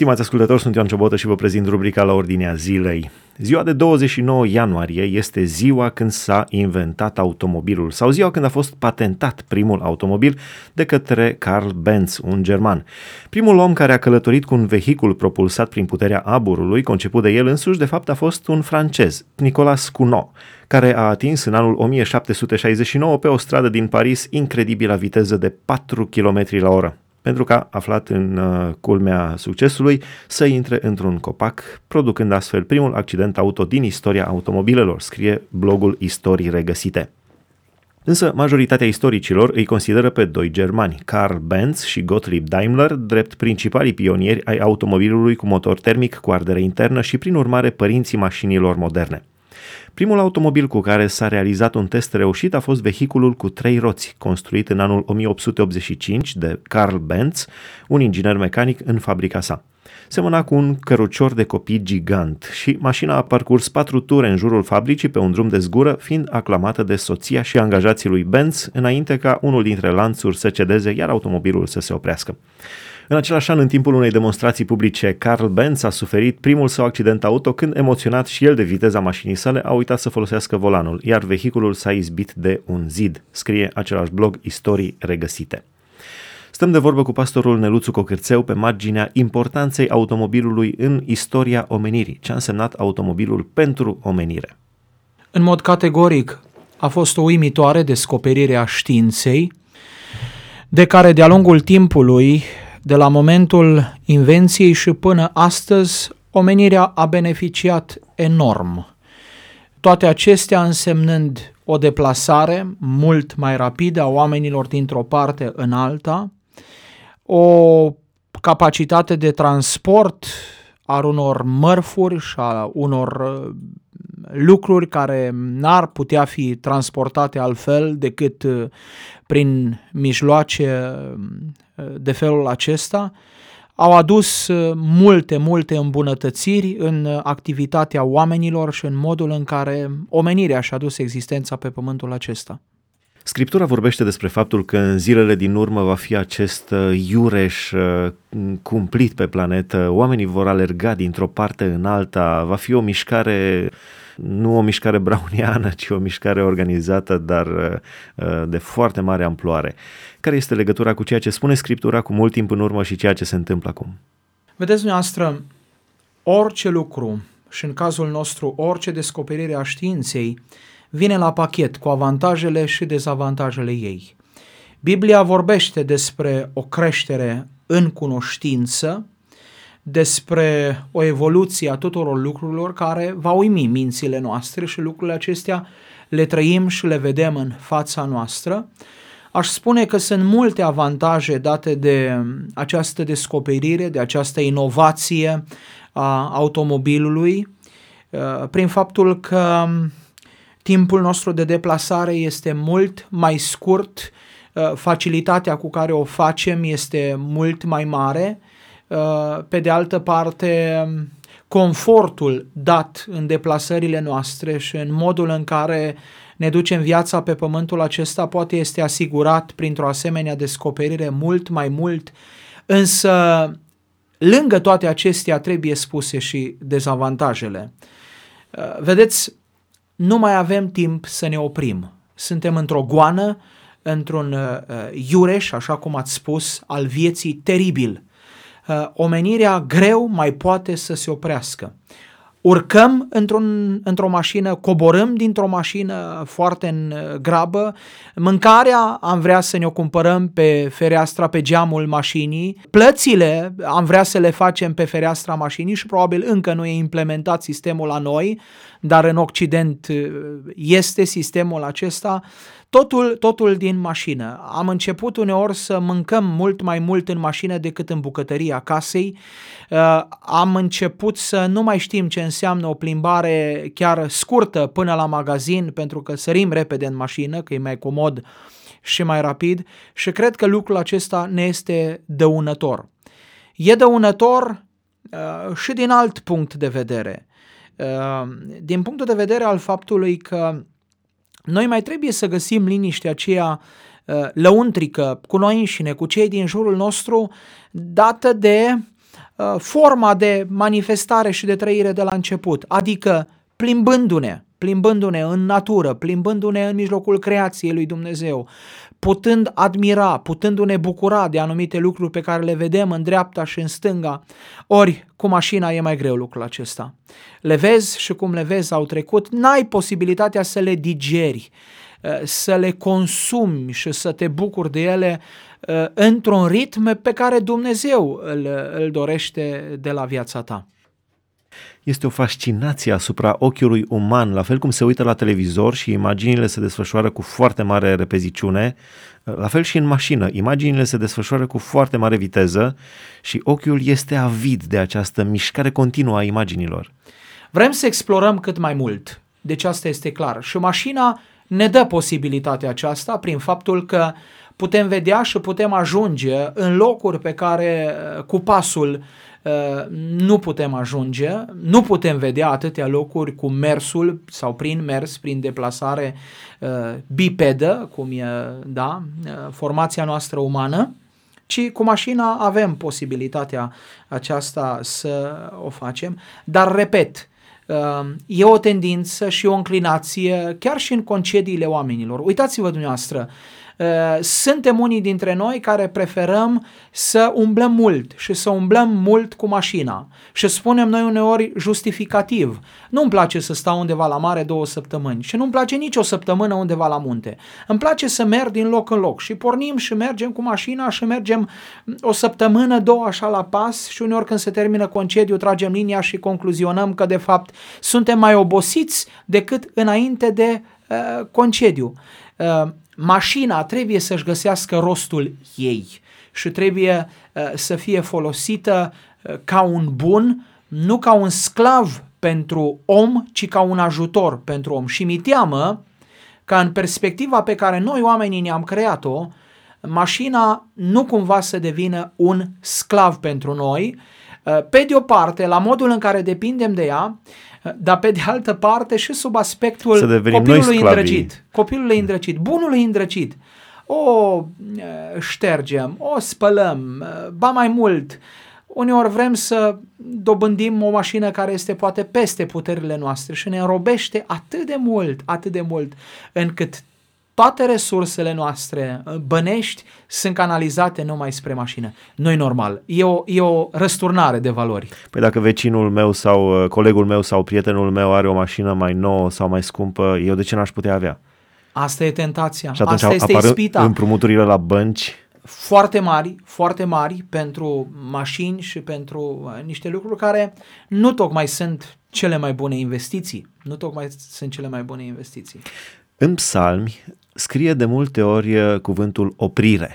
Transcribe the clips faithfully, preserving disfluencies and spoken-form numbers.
Stimați ascultători, sunt Ioan Ciobotă și vă prezint rubrica La Ordinea Zilei. Ziua de douăzeci și nouă ianuarie este ziua când s-a inventat automobilul sau ziua când a fost patentat primul automobil de către Carl Benz, un german. Primul om care a călătorit cu un vehicul propulsat prin puterea aburului, conceput de el însuși, de fapt a fost un francez, Nicolas Cugnot, care a atins în anul o mie șapte sute șaizeci și nouă pe o stradă din Paris incredibilă viteză de patru kilometri la oră. Pentru că a aflat în uh, culmea succesului să intre într-un copac, producând astfel primul accident auto din istoria automobilelor, scrie blogul Istorii Regăsite. Însă majoritatea istoricilor îi consideră pe doi germani, Carl Benz și Gottlieb Daimler, drept principalii pionieri ai automobilului cu motor termic cu ardere internă și prin urmare părinții mașinilor moderne. Primul automobil cu care s-a realizat un test reușit a fost vehiculul cu trei roți, construit în anul o mie opt sute optzeci și cinci de Carl Benz, un inginer mecanic în fabrica sa. Semăna cu un cărucior de copii gigant și mașina a parcurs patru ture în jurul fabricii pe un drum de zgură, fiind aclamată de soția și angajații lui Benz, înainte ca unul dintre lanțuri să cedeze, iar automobilul să se oprească. În același an, în timpul unei demonstrații publice, Carl Benz a suferit primul său accident auto când, emoționat și el de viteza mașinii sale, a uitat să folosească volanul, iar vehiculul s-a izbit de un zid, scrie același blog Istorii Regăsite. Stăm de vorbă cu pastorul Neluțu Cocârțeu pe marginea importanței automobilului în istoria omenirii. Ce a însemnat automobilul pentru omenire? În mod categoric, a fost o uimitoare descoperire a științei, de care de-a lungul timpului, de la momentul invenției și până astăzi, omenirea a beneficiat enorm. Toate acestea însemnând o deplasare mult mai rapidă a oamenilor dintr-o parte în alta, o capacitate de transport a unor mărfuri și a unor lucruri care n-ar putea fi transportate altfel decât prin mijloace de felul acesta, au adus multe, multe îmbunătățiri în activitatea oamenilor și în modul în care omenirea și-a dus existența pe pământul acesta. Scriptura vorbește despre faptul că în zilele din urmă va fi acest iureș cumplit pe planetă, oamenii vor alerga dintr-o parte în alta, va fi o mișcare, nu o mișcare browniană, ci o mișcare organizată, dar de foarte mare amploare. Care este legătura cu ceea ce spune Scriptura cu mult timp în urmă și ceea ce se întâmplă acum? Vedeți dumneavoastră, orice lucru și în cazul nostru orice descoperire a științei vine la pachet cu avantajele și dezavantajele ei. Biblia vorbește despre o creștere în cunoștință, despre o evoluție a tuturor lucrurilor care va uimi mințile noastre și lucrurile acestea le trăim și le vedem în fața noastră. Aș spune că sunt multe avantaje date de această descoperire, de această inovație a automobilului, prin faptul că timpul nostru de deplasare este mult mai scurt, facilitatea cu care o facem este mult mai mare, pe de altă parte confortul dat în deplasările noastre și în modul în care ne ducem viața pe pământul acesta poate este asigurat printr-o asemenea descoperire mult mai mult, însă lângă toate acestea trebuie spuse și dezavantajele. Vedeți, nu mai avem timp să ne oprim. Suntem într-o goană, într-un uh, iureș, așa cum ați spus, al vieții teribil. Uh, omenirea greu mai poate să se oprească. Urcăm într-un, într-o mașină, coborâm dintr-o mașină foarte în grabă, mâncarea am vrea să ne o cumpărăm pe fereastra, pe geamul mașinii, plățile am vrea să le facem pe fereastra mașinii și probabil încă nu e implementat sistemul la noi, dar în Occident este sistemul acesta, totul, totul din mașină. Am început uneori să mâncăm mult mai mult în mașină decât în bucătăria casei, uh, am început să nu mai știm ce înseamnă o plimbare chiar scurtă până la magazin, pentru că sărim repede în mașină, că e mai comod și mai rapid, și cred că lucrul acesta ne este dăunător. E dăunător uh, și din alt punct de vedere. Din punctul de vedere al faptului că noi mai trebuie să găsim liniștea aceea lăuntrică cu noi înșine, cu cei din jurul nostru, dată de uh, forma de manifestare și de trăire de la început, adică plimbându-ne, plimbându-ne în natură, plimbându-ne în mijlocul creației lui Dumnezeu, putând admira, putându-ne bucura de anumite lucruri pe care le vedem în dreapta și în stânga, ori cu mașina e mai greu lucrul acesta. Le vezi și cum le vezi au trecut, n-ai posibilitatea să le digeri, să le consumi și să te bucuri de ele într-un ritm pe care Dumnezeu îl, îl dorește de la viața ta. Este o fascinație asupra ochiului uman, la fel cum se uită la televizor și imaginile se desfășoară cu foarte mare repeziciune, la fel și în mașină, imaginile se desfășoară cu foarte mare viteză și ochiul este avid de această mișcare continuă a imaginilor. Vrem să explorăm cât mai mult, deci asta este clar. Și mașina ne dă posibilitatea aceasta prin faptul că putem vedea și putem ajunge în locuri pe care cu pasul nu putem ajunge, nu putem vedea atâtea locuri cu mersul sau prin mers, prin deplasare bipedă, cum e, da, formația noastră umană, ci cu mașina avem posibilitatea aceasta să o facem, dar repet, e o tendință și o înclinație chiar și în concediile oamenilor. Uitați-vă dumneavoastră, suntem unii dintre noi care preferăm să umblăm mult și să umblăm mult cu mașina și spunem noi uneori justificativ: nu-mi place să stau undeva la mare două săptămâni și nu-mi place nici o săptămână undeva la munte. Îmi place să merg din loc în loc și pornim și mergem cu mașina și mergem o săptămână, două așa la pas și uneori când se termină concediu tragem linia și concluzionăm că de fapt suntem mai obosiți decât înainte de uh, concediu. Uh, Mașina trebuie să-și găsească rostul ei și trebuie uh, să fie folosită uh, ca un bun, nu ca un sclav pentru om, ci ca un ajutor pentru om. Și mi teamă ca în perspectiva pe care noi oamenii ne-am creat-o, mașina nu cumva să devină un sclav pentru noi, uh, pe de o parte, la modul în care depindem de ea, dar pe de altă parte și sub aspectul copilului îndrăcit, copilului îndrăcit, bunului îndrăcit. O ștergem, o spălăm, ba mai mult, uneori vrem să dobândim o mașină care este poate peste puterile noastre și ne înrobește atât de mult, atât de mult, încât toate resursele noastre bănești sunt canalizate numai spre mașină. Nu-i normal. E o, e o răsturnare de valori. Păi dacă vecinul meu sau colegul meu sau prietenul meu are o mașină mai nouă sau mai scumpă, eu de ce n-aș putea avea? Asta e tentația. Și atunci asta este apar ispita. Împrumuturile la bănci foarte mari, foarte mari pentru mașini și pentru niște lucruri care nu tocmai sunt cele mai bune investiții. Nu tocmai sunt cele mai bune investiții. În psalmi scrie de multe ori cuvântul oprire.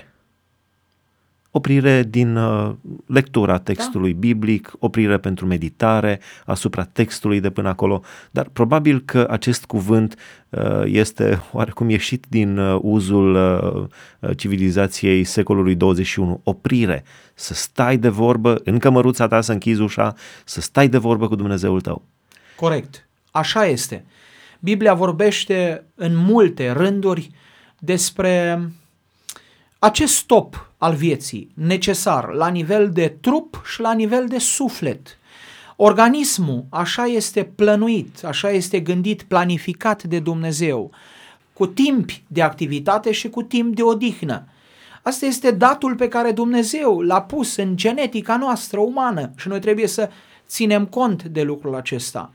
Oprire din uh, lectura textului da. biblic, oprire pentru meditare asupra textului de până acolo, dar probabil că acest cuvânt uh, este oarecum ieșit din uh, uzul uh, civilizației secolului douăzeci și unu. Oprire, să stai de vorbă în cămăruța ta, să închizi ușa, să stai de vorbă cu Dumnezeul tău. Corect, așa este. Biblia vorbește în multe rânduri despre acest stop al vieții necesar la nivel de trup și la nivel de suflet. Organismul așa este plănuit, așa este gândit, planificat de Dumnezeu, cu timp de activitate și cu timp de odihnă. Asta este datul pe care Dumnezeu l-a pus în genetica noastră umană și noi trebuie să ținem cont de lucrul acesta.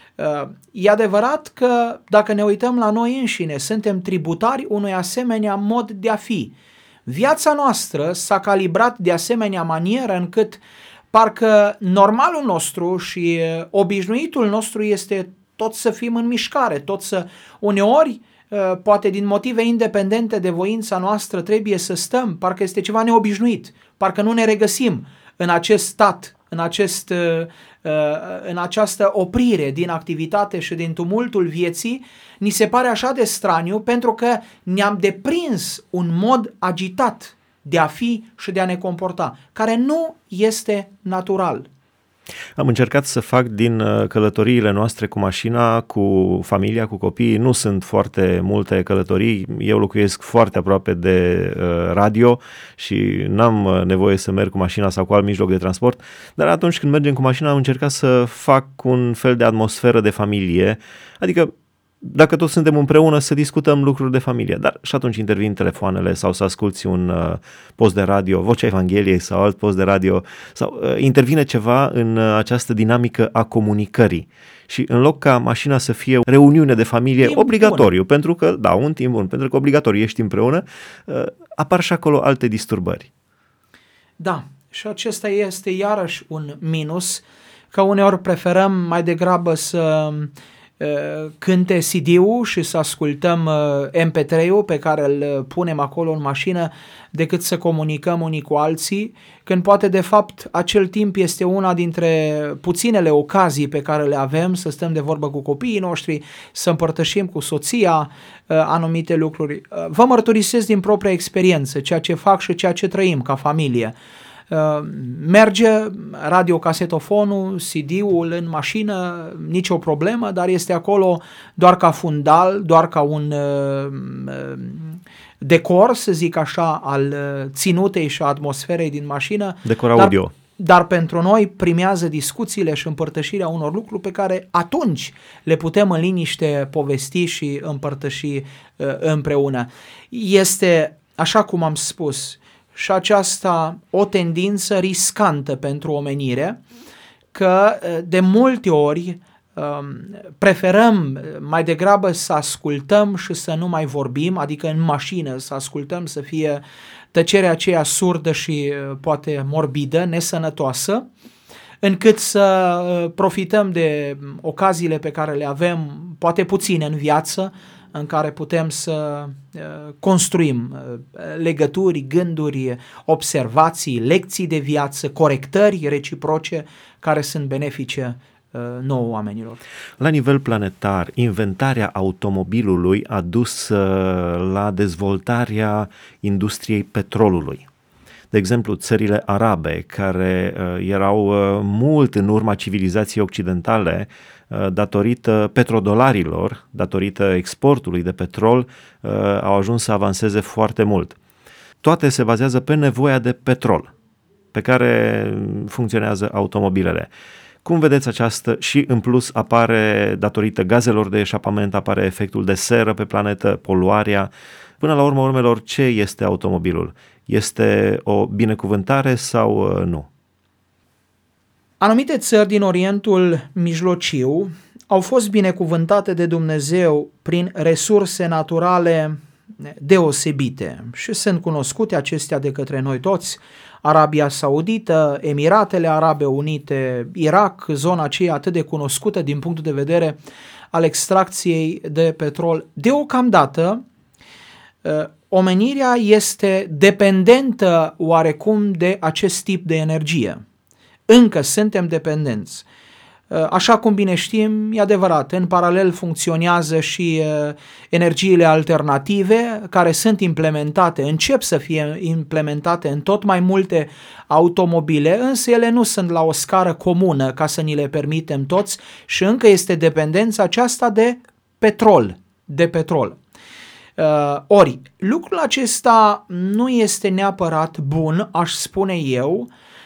E adevărat că dacă ne uităm la noi înșine, suntem tributari unui asemenea mod de a fi. Viața noastră s-a calibrat de asemenea manieră încât parcă normalul nostru și obișnuitul nostru este tot să fim în mișcare, tot să uneori, poate din motive independente de voința noastră, trebuie să stăm, parcă este ceva neobișnuit, parcă nu ne regăsim în acest stat, în, acest, în această oprire din activitate și din tumultul vieții, ni se pare așa de straniu pentru că ne-am deprins un mod agitat de a fi și de a ne comporta, care nu este natural. Am încercat să fac din călătoriile noastre cu mașina, cu familia, cu copiii. Nu sunt foarte multe călătorii. Eu locuiesc foarte aproape de uh, radio și n-am nevoie să merg cu mașina sau cu alt mijloc de transport. Dar atunci când mergem cu mașina am încercat să fac un fel de atmosferă de familie. Adică dacă toți suntem împreună să discutăm lucruri de familie, dar și atunci intervin telefoanele sau să asculți un uh, post de radio, Vocea Evangheliei sau alt post de radio sau uh, intervine ceva în uh, această dinamică a comunicării și în loc ca mașina să fie o reuniune de familie timp obligatoriu, bun. pentru că, da, un timp bun, pentru că obligatoriu ești împreună, uh, apar și acolo alte disturbări. Da, și acesta este iarăși un minus, că uneori preferăm mai degrabă să cânte C D-ul și să ascultăm M P trei-ul pe care îl punem acolo în mașină decât să comunicăm unii cu alții, când poate de fapt acel timp este una dintre puținele ocazii pe care le avem să stăm de vorbă cu copiii noștri, să împărtășim cu soția anumite lucruri. Vă mărturisesc din propria experiență ceea ce fac și ceea ce trăim ca familie. Merge radiocasetofonul, C D-ul în mașină, nicio problemă, dar este acolo doar ca fundal, doar ca un uh, decor, să zic așa, al ținutei și atmosferei din mașină. Decor audio. Dar, dar pentru noi primează discuțiile și împărtășirea unor lucruri pe care atunci le putem în liniște povesti și împărtăși uh, împreună. Este, așa cum am spus, și aceasta o tendință riscantă pentru omenire, că de multe ori preferăm mai degrabă să ascultăm și să nu mai vorbim, adică în mașină să ascultăm, să fie tăcerea aceea surdă și poate morbidă, nesănătoasă, încât să profităm de ocaziile pe care le avem, poate puține în viață, în care putem să construim legături, gânduri, observații, lecții de viață, corectări reciproce care sunt benefice nouă oamenilor. La nivel planetar, inventarea automobilului a dus la dezvoltarea industriei petrolului. De exemplu, țările arabe, care erau mult în urma civilizației occidentale, datorită petrodolarilor, datorită exportului de petrol, au ajuns să avanseze foarte mult. Toate se bazează pe nevoia de petrol, pe care funcționează automobilele. Cum vedeți această și în plus apare, datorită gazelor de eșapament, apare efectul de seră pe planetă, poluarea. Până la urmă urmelor, ce este automobilul? Este o binecuvântare sau nu? Anumite țări din Orientul Mijlociu au fost binecuvântate de Dumnezeu prin resurse naturale deosebite și sunt cunoscute acestea de către noi toți: Arabia Saudită, Emiratele Arabe Unite, Irak, zona aceea atât de cunoscută din punctul de vedere al extracției de petrol. Deocamdată, omenirea este dependentă oarecum de acest tip de energie. Încă suntem dependenți. Așa cum bine știm, e adevărat, în paralel funcționează și energiile alternative care sunt implementate, încep să fie implementate în tot mai multe automobile, însă ele nu sunt la o scară comună ca să ni le permitem toți și încă este dependența aceasta de petrol, de petrol. Ori, lucrul acesta nu este neapărat bun, aș spune eu,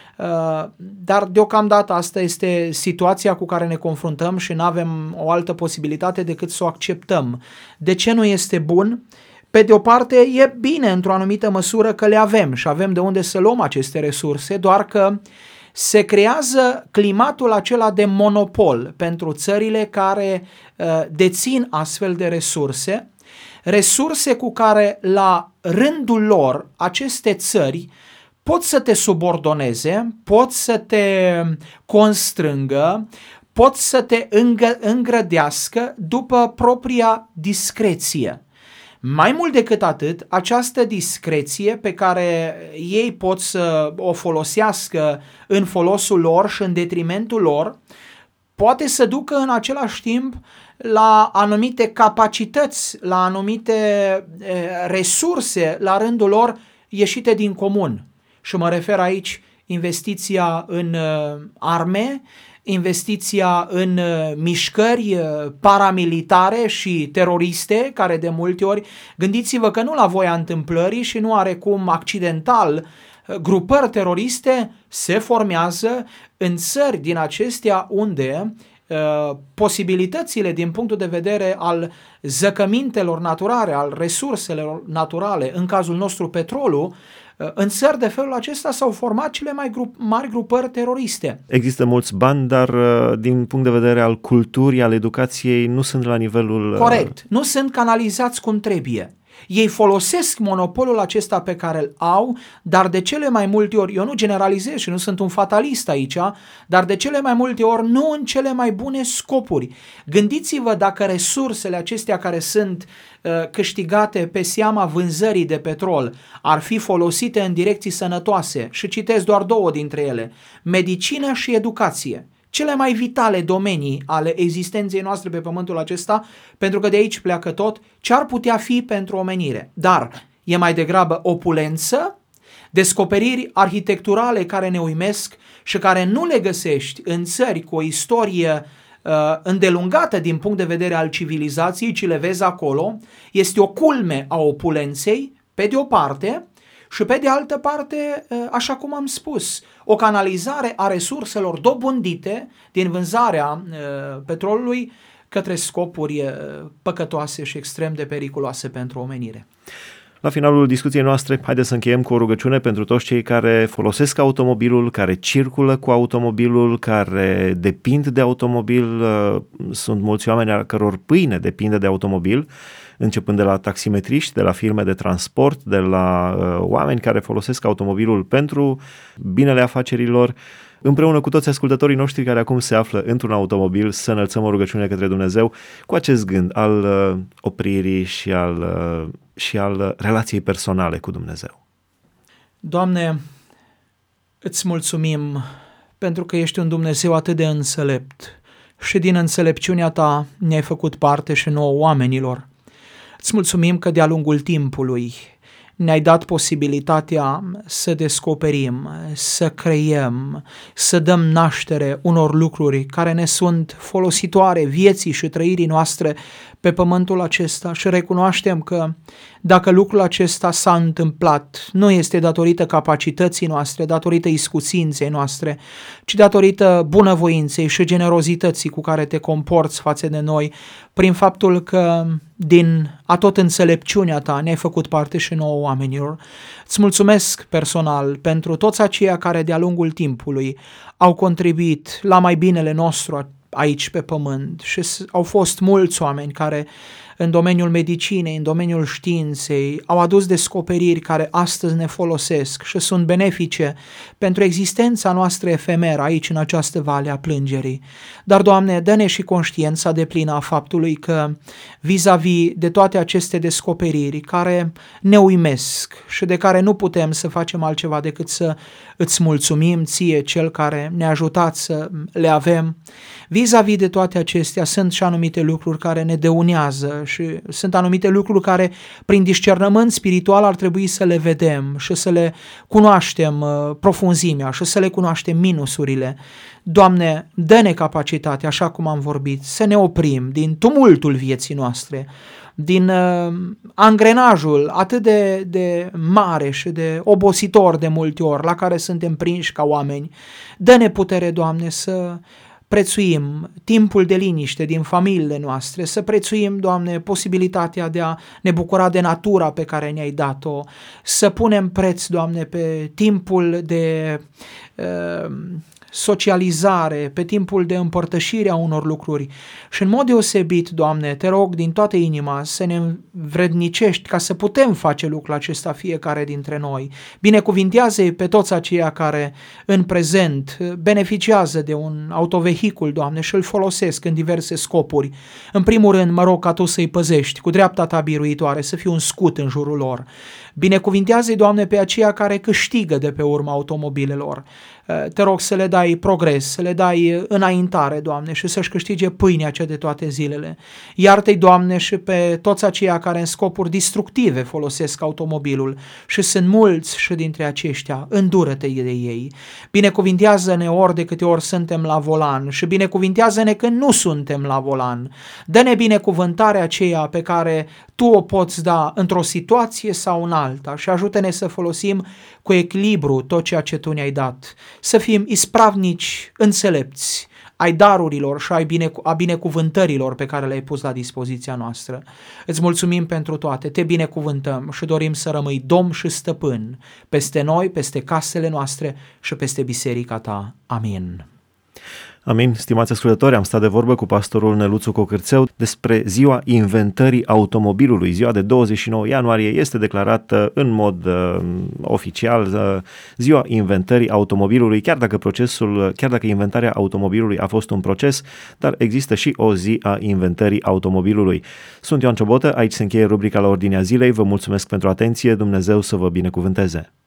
dar deocamdată asta este situația cu care ne confruntăm și nu avem o altă posibilitate decât să o acceptăm. De ce nu este bun? Pe de o parte e bine într-o anumită măsură că le avem și avem de unde să luăm aceste resurse, doar că se creează climatul acela de monopol pentru țările care uh, dețin astfel de resurse, resurse cu care la rândul lor aceste țări pot să te subordoneze, pot să te constrângă, pot să te îngă- îngrădească după propria discreție. Mai mult decât atât, această discreție pe care ei pot să o folosească în folosul lor și în detrimentul lor, poate să ducă în același timp la anumite capacități, la anumite e, resurse la rândul lor ieșite din comun. Și mă refer aici investiția în uh, arme, investiția în uh, mișcări uh, paramilitare și teroriste, care de multe ori, gândiți-vă că nu la voia întâmplării și nu are cum accidental, uh, grupări teroriste se formează în țări din acestea unde uh, posibilitățile din punctul de vedere al zăcămintelor naturale, al resurselor naturale, în cazul nostru petrolul, în țări de felul acesta s-au format cele mai grup, mari grupări teroriste. Există mulți bani, dar din punct de vedere al culturii, al educației, nu sunt la nivelul... Corect, nu sunt canalizați cum trebuie. Ei folosesc monopolul acesta pe care îl au, dar de cele mai multe ori, eu nu generalizez și nu sunt un fatalist aici, dar de cele mai multe ori nu în cele mai bune scopuri. Gândiți-vă dacă resursele acestea care sunt uh, câștigate pe seama vânzării de petrol ar fi folosite în direcții sănătoase, și citesc doar două dintre ele, medicină și educație. Cele mai vitale domenii ale existenței noastre pe pământul acesta, pentru că de aici pleacă tot, ce ar putea fi pentru omenire. Dar e mai degrabă opulență, descoperiri arhitecturale care ne uimesc și care nu le găsești în țări cu o istorie uh, îndelungată din punct de vedere al civilizației, ci le vezi acolo. Este o culme a opulenței, pe de o parte, și pe de altă parte, așa cum am spus, o canalizare a resurselor dobândite din vânzarea petrolului către scopuri păcătoase și extrem de periculoase pentru omenire. La finalul discuției noastre, haideți să încheiem cu o rugăciune pentru toți cei care folosesc automobilul, care circulă cu automobilul, care depind de automobil. Sunt mulți oameni a căror pâine depinde de automobil, începând de la taximetriști, de la firme de transport, de la uh, oameni care folosesc automobilul pentru binele afacerilor. Împreună cu toți ascultătorii noștri care acum se află într-un automobil, să înălțăm o rugăciune către Dumnezeu cu acest gând al uh, opririi și al, uh, și al uh, relației personale cu Dumnezeu. Doamne, îți mulțumim pentru că ești un Dumnezeu atât de înțelept și din înțelepciunea ta ne-ai făcut parte și nouă oamenilor. Îți mulțumim că de-a lungul timpului ne-ai dat posibilitatea să descoperim, să creiem, să dăm naștere unor lucruri care ne sunt folositoare vieții și trăirii noastre pe pământul acesta și recunoaștem că dacă lucrul acesta s-a întâmplat, nu este datorită capacității noastre, datorită iscusinței noastre, ci datorită bunăvoinței și generozității cu care te comporți față de noi, prin faptul că din atot înțelepciunea ta ne-ai făcut parte și nouă oamenilor. Îți mulțumesc personal pentru toți aceia care de-a lungul timpului au contribuit la mai binele nostru aici pe pământ și au fost mulți oameni care în domeniul medicinei, în domeniul științei, au adus descoperiri care astăzi ne folosesc și sunt benefice pentru existența noastră efemeră aici în această vale a plângerii. Dar, Doamne, dă-ne și conștiința deplină a faptului că vis-a-vis de toate aceste descoperiri care ne uimesc și de care nu putem să facem altceva decât să îți mulțumim ție, cel care ne-a ajutat să le avem, vis-a-vis de toate acestea sunt și anumite lucruri care ne dăunează și sunt anumite lucruri care prin discernământ spiritual ar trebui să le vedem și să le cunoaștem uh, profunzimea și să le cunoaștem minusurile. Doamne, dă-ne capacitatea, așa cum am vorbit, să ne oprim din tumultul vieții noastre, din uh, angrenajul atât de, de mare și de obositor de multe ori la care suntem prinși ca oameni. Dă-ne putere, Doamne, să prețuim timpul de liniște din familiile noastre, să prețuim, Doamne, posibilitatea de a ne bucura de natura pe care ne-ai dat-o, să punem preț, Doamne, pe timpul de uh, socializare, pe timpul de împărtășire a unor lucruri și în mod deosebit, Doamne, te rog din toată inima să ne învrednicești ca să putem face lucrul acesta fiecare dintre noi. Binecuvintează-i pe toți aceia care în prezent beneficiază de un autovehicul, Doamne, și îl folosesc în diverse scopuri. În primul rând, mă rog ca Tu să-i păzești cu dreapta Ta biruitoare, să fie un scut în jurul lor. Binecuvintează-i, Doamne, pe aceia care câștigă de pe urma automobilelor. Te rog să le dai progres, să le dai înaintare, Doamne, și să-și câștige pâinea cea de toate zilele. Iartă-i, Doamne, și pe toți aceia care în scopuri destructive folosesc automobilul și sunt mulți și dintre aceștia, îndură-te de ei. Binecuvintează-ne ori de câte ori suntem la volan și binecuvintează-ne când nu suntem la volan. Dă-ne binecuvântarea aceea pe care Tu o poți da într-o situație sau în alta și ajută-ne să folosim cu echilibru tot ceea ce Tu ne-ai dat. Să fim ispravnici, înțelepți ai darurilor și ai bine, a binecuvântărilor pe care le-ai pus la dispoziția noastră. Îți mulțumim pentru toate, te binecuvântăm și dorim să rămâi domn și stăpân peste noi, peste casele noastre și peste biserica Ta. Amin. Amin. Stimați ascultători, am stat de vorbă cu pastorul Năluțu Cocârțeu despre ziua inventării automobilului. Ziua de douăzeci și nouă ianuarie este declarată în mod uh, oficial uh, ziua inventării automobilului, chiar dacă procesul, chiar dacă inventarea automobilului a fost un proces, dar există și o zi a inventării automobilului. Sunt Ioan Ciobotă, aici se încheie rubrica La Ordinea Zilei. Vă mulțumesc pentru atenție, Dumnezeu să vă binecuvânteze.